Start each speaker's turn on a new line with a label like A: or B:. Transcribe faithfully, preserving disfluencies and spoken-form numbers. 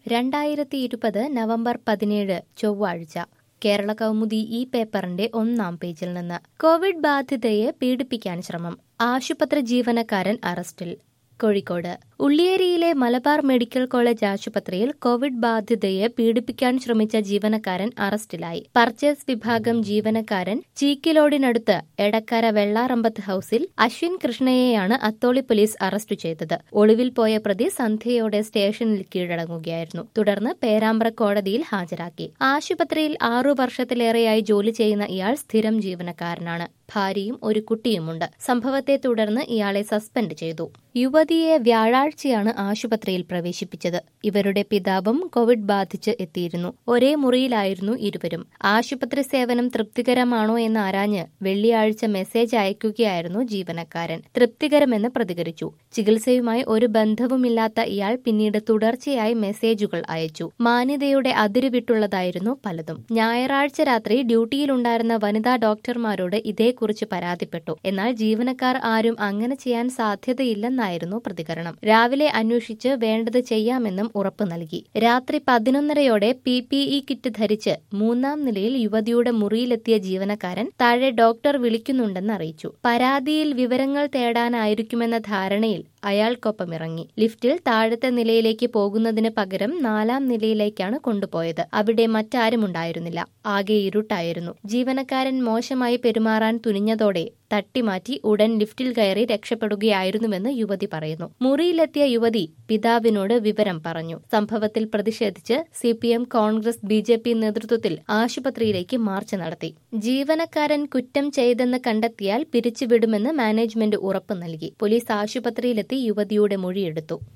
A: രണ്ടായിരത്തി ഇരുപത് നവംബർ പതിനേഴ് ചൊവ്വാഴ്ച കേരള കൗമുദി ഈ പേപ്പറിന്റെ ഒന്നാം പേജിൽ നിന്ന് കോവിഡ് ബാധിതയെ പീഡിപ്പിക്കാൻ ശ്രമം ആശുപത്രി ജീവനക്കാരൻ അറസ്റ്റിൽ. കോഴിക്കോട് ഉള്ളിയേരിയിലെ മലബാർ മെഡിക്കൽ കോളേജ് ആശുപത്രിയിൽ കോവിഡ് ബാധിതയെ പീഡിപ്പിക്കാൻ ശ്രമിച്ച ജീവനക്കാരൻ അറസ്റ്റിലായി. പർച്ചേസ് വിഭാഗം ജീവനക്കാരൻ ചീക്കിലോടിനടുത്ത് എടക്കര വെള്ളാറമ്പത്ത് ഹൌസിൽ അശ്വിൻ കൃഷ്ണയെയാണ് അത്തോളി പോലീസ് അറസ്റ്റ് ചെയ്തത്. ഒളിവിൽ പോയ പ്രതി സന്ധ്യയോടെ സ്റ്റേഷനിൽ കീഴടങ്ങുകയായിരുന്നു. തുടർന്ന് പേരാമ്പ്ര കോടതിയിൽ ഹാജരാക്കി. ആശുപത്രിയിൽ ആറു വർഷത്തിലേറെയായി ജോലി ചെയ്യുന്ന ഇയാൾ സ്ഥിരം ജീവനക്കാരനാണ്. ഭാര്യയും ഒരു കുട്ടിയുമുണ്ട്. സംഭവത്തെ തുടർന്ന് ഇയാളെ സസ്പെൻഡ് ചെയ്തു. യുവതിയെ വ്യാഴാഴ്ചയാണ് ആശുപത്രിയിൽ പ്രവേശിപ്പിച്ചത്. ഇവരുടെ പിതാവും കോവിഡ് ബാധിച്ച് എത്തിയിരുന്നു. ഒരേ മുറിയിലായിരുന്നു ഇരുവരും. ആശുപത്രി സേവനം തൃപ്തികരമാണോ എന്ന് ആരാഞ്ഞ് വെള്ളിയാഴ്ച മെസ്സേജ് അയക്കുകയായിരുന്നു ജീവനക്കാരൻ. തൃപ്തികരമെന്ന് പ്രതികരിച്ചു. ചികിത്സയുമായി ഒരു ബന്ധവുമില്ലാത്ത ഇയാൾ പിന്നീട് തുടർച്ചയായി മെസ്സേജുകൾ അയച്ചു. മാന്യതയുടെ അതിരുവിട്ടുള്ളതായിരുന്നു പലതും. ഞായറാഴ്ച രാത്രി ഡ്യൂട്ടിയിലുണ്ടായിരുന്ന വനിതാ ഡോക്ടർമാരോട് ഇതേക്കുറിച്ച് പരാതിപ്പെട്ടു. എന്നാൽ ജീവനക്കാർ ആരും അങ്ങനെ ചെയ്യാൻ സാധ്യതയില്ലെന്നായിരുന്നു പ്രതികരണം. രാവിലെ അന്വേഷിച്ച് വേണ്ടത് ചെയ്യാമെന്നും ഉറപ്പ് നൽകി. രാത്രി പതിനൊന്നരയോടെ പി പി ഇ കിറ്റ് ധരിച്ച് മൂന്നാം നിലയിൽ യുവതിയുടെ മുറിയിലെത്തിയ ജീവനക്കാരൻ താഴെ ഡോക്ടർ വിളിക്കുന്നുണ്ടെന്ന് അറിയിച്ചു. പരാതിയിൽ വിവരങ്ങൾ തേടാനായിരിക്കുമെന്ന ധാരണയിൽ അയാൾക്കൊപ്പം ഇറങ്ങി. ലിഫ്റ്റിൽ താഴത്തെ നിലയിലേക്ക് പോകുന്നതിന് പകരം നാലാം നിലയിലേക്കാണ് കൊണ്ടുപോയത്. അവിടെ മറ്റാരുമുണ്ടായിരുന്നില്ല. ആകെ ഇരുട്ടായിരുന്നു. ജീവനക്കാരൻ മോശമായി പെരുമാറാൻ തുനിഞ്ഞതോടെ തട്ടിമാറ്റി ഉടൻ ലിഫ്റ്റിൽ കയറി രക്ഷപ്പെടുകയായിരുന്നുവെന്ന് യുവതി പറയുന്നു. മുറിയിലെത്തിയ യുവതി പിതാവിനോട് വിവരം പറഞ്ഞു. സംഭവത്തിൽ പ്രതിഷേധിച്ച് C P M, Congress, B J P നേതൃത്വത്തിൽ ആശുപത്രിയിലേക്ക് മാർച്ച് നടത്തി. ജീവനക്കാരൻ കുറ്റം ചെയ്തെന്ന് കണ്ടെത്തിയാൽ പിരിച്ചുവിടുമെന്ന് മാനേജ്മെന്റ് ഉറപ്പ് നൽകി. പോലീസ് ആശുപത്രിയിലെത്തി യുവതിയുടെ മൊഴിയെടുത്തു.